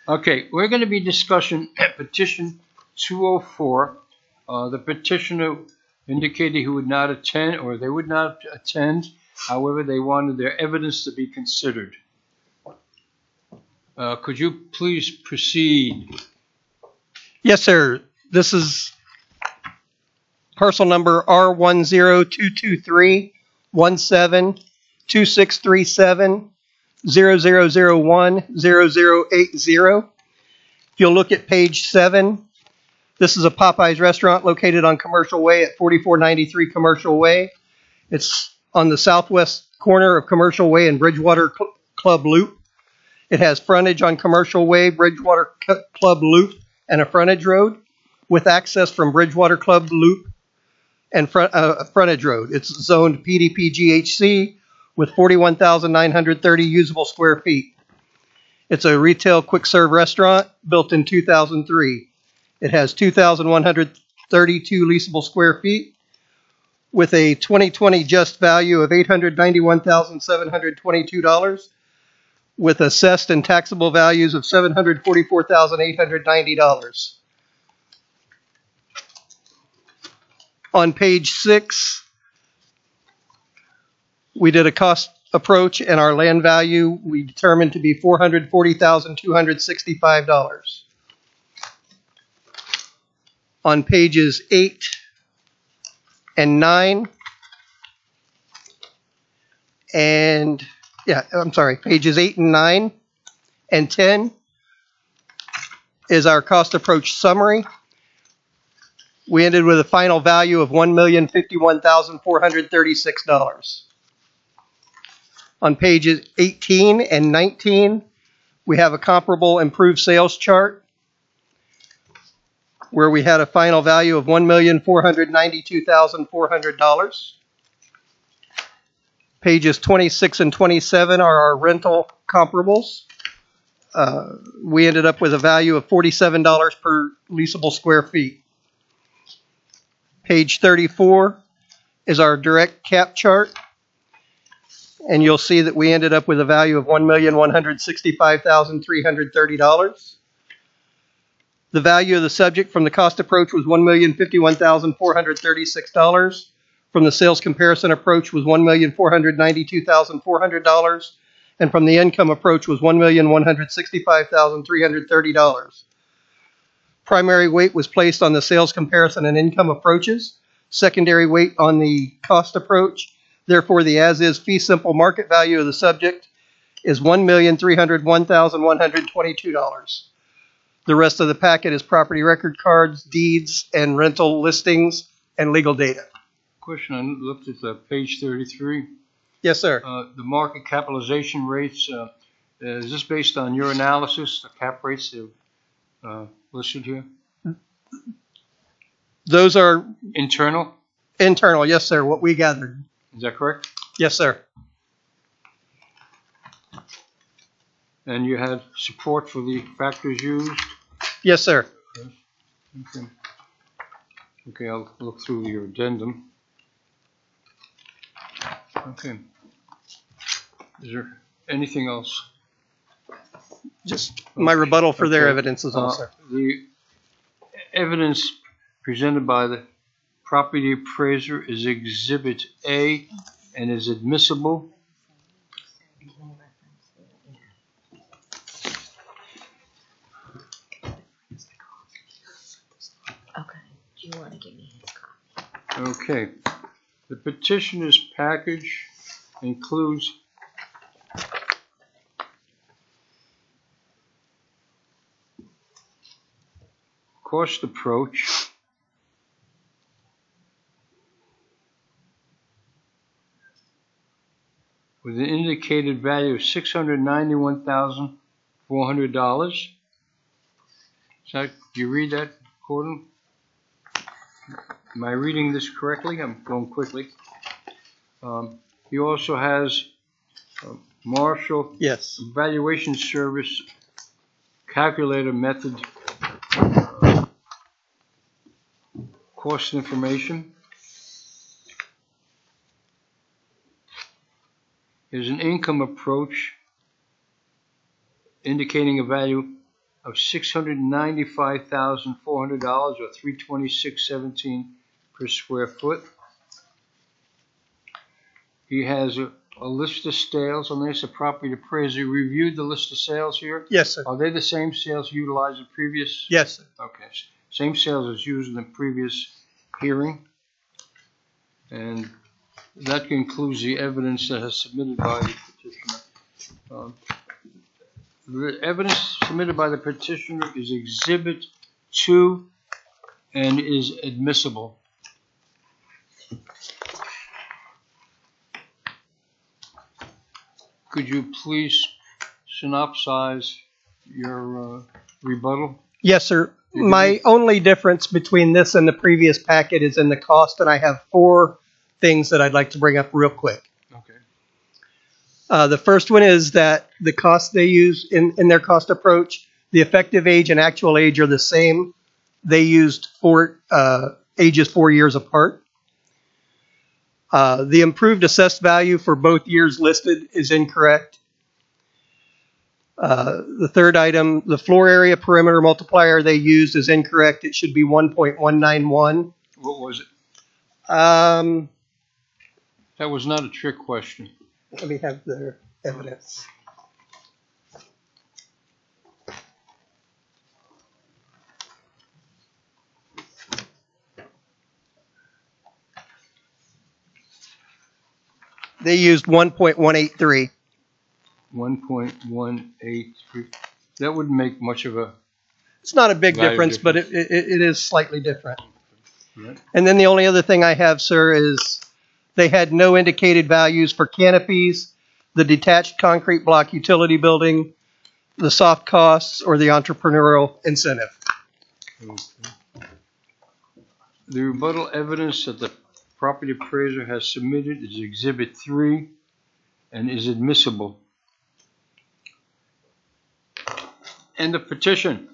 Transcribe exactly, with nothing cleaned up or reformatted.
Okay, we're going to be discussing petition two oh four. Uh, the petitioner indicated he would not attend, or they would not attend. However, they wanted their evidence to be considered. Uh, could you please proceed? Yes, sir. This is parcel number R one zero two two three one seven two six three seven zero zero zero one zero zero eight zero. If you'll look at page seven, this is a Popeyes restaurant located on Commercial Way at forty-four ninety-three Commercial Way. It's on the southwest corner of Commercial Way and Bridgewater Cl- Club Loop. It has frontage on Commercial Way, Bridgewater C- Club Loop, and a frontage road with access from Bridgewater Club Loop and front, uh, frontage road. It's zoned P D P G H C with forty-one thousand nine hundred thirty usable square feet. It's a retail quick serve restaurant built in two thousand three. It has two thousand one hundred thirty-two leasable square feet with a twenty twenty just value of eight hundred ninety-one thousand seven hundred twenty-two dollars with assessed and taxable values of seven hundred forty-four thousand eight hundred ninety dollars. On page six, we did a cost approach, and our land value we determined to be four hundred forty thousand two hundred sixty-five dollars. On pages eight and nine, and yeah, I'm sorry, pages eight and nine and ten is our cost approach summary. We ended with a final value of one million fifty-one thousand four hundred thirty-six dollars. On pages eighteen and nineteen, we have a comparable improved sales chart where we had a final value of one million four hundred ninety-two thousand four hundred dollars. Pages twenty-six and twenty-seven are our rental comparables. Uh, we ended up with a value of forty-seven dollars per leasable square feet. Page thirty-four is our direct cap chart, and you'll see that we ended up with a value of one million one hundred sixty-five thousand three hundred thirty dollars. The value of the subject from the cost approach was one million fifty-one thousand four hundred thirty-six dollars. From the sales comparison approach was one million four hundred ninety-two thousand four hundred dollars. And from the income approach was one million one hundred sixty-five thousand three hundred thirty dollars. Primary weight was placed on the sales comparison and income approaches. Secondary weight on the cost approach. Therefore, the as-is fee simple market value of the subject is one million three hundred one thousand one hundred twenty-two dollars. The rest of the packet is property record cards, deeds, and rental listings, and legal data. Question, I looked at uh, page thirty-three. Yes, sir. Uh, the market capitalization rates, uh, is this based on your analysis, the cap rates that uh, listed here? Those are Internal? internal, yes, sir, what we gathered. Is that correct? Yes, sir. And you had support for the factors used? Yes, sir. Okay. Okay, I'll look through your addendum. Okay. Is there anything else? Just my rebuttal for their Okay. evidence is all, Uh, sir. The evidence presented by the property appraiser is Exhibit A and is admissible. Okay, do you want to give me his copy? Okay. The petitioner's package includes cost approach, with an indicated value of six hundred ninety-one thousand four hundred dollars. Is that, do you read that, Gordon? Am I reading this correctly? I'm going quickly. Um, he also has uh, Marshall Yes. Valuation Service calculator method, uh, cost information. There's an income approach indicating a value of six hundred ninety-five thousand four hundred dollars, or three twenty-six seventeen per square foot. He has a, a list of sales on this. The property appraiser reviewed the list of sales here. Yes, sir. Are they the same sales utilized in previous? Yes, sir. Okay, s- same sales as used in the previous hearing. And that concludes the evidence that is submitted by the petitioner. Um, The evidence submitted by the petitioner is Exhibit two and is admissible. Could you please synopsize your uh, rebuttal? Yes, sir. You My only difference between this and the previous packet is in the cost, and I have four things that I'd like to bring up real quick. Okay. Uh, the first one is that the cost they use in, in their cost approach, the effective age and actual age are the same. They used four uh, ages four years apart. Uh, the improved assessed value for both years listed is incorrect. Uh, the third item, the floor area perimeter multiplier they used is incorrect. It should be one point one nine one. What was it? Um, That was not a trick question. let me have their evidence. They used one point one eight three. one point one eight three. That wouldn't make much of a, It's not a big Value difference, but it, it, it is slightly different. right? And then the only other thing I have, sir, is they had no indicated values for canopies, the detached concrete block utility building, the soft costs, or the entrepreneurial incentive. The rebuttal evidence that the property appraiser has submitted is Exhibit three and is admissible. And the petition.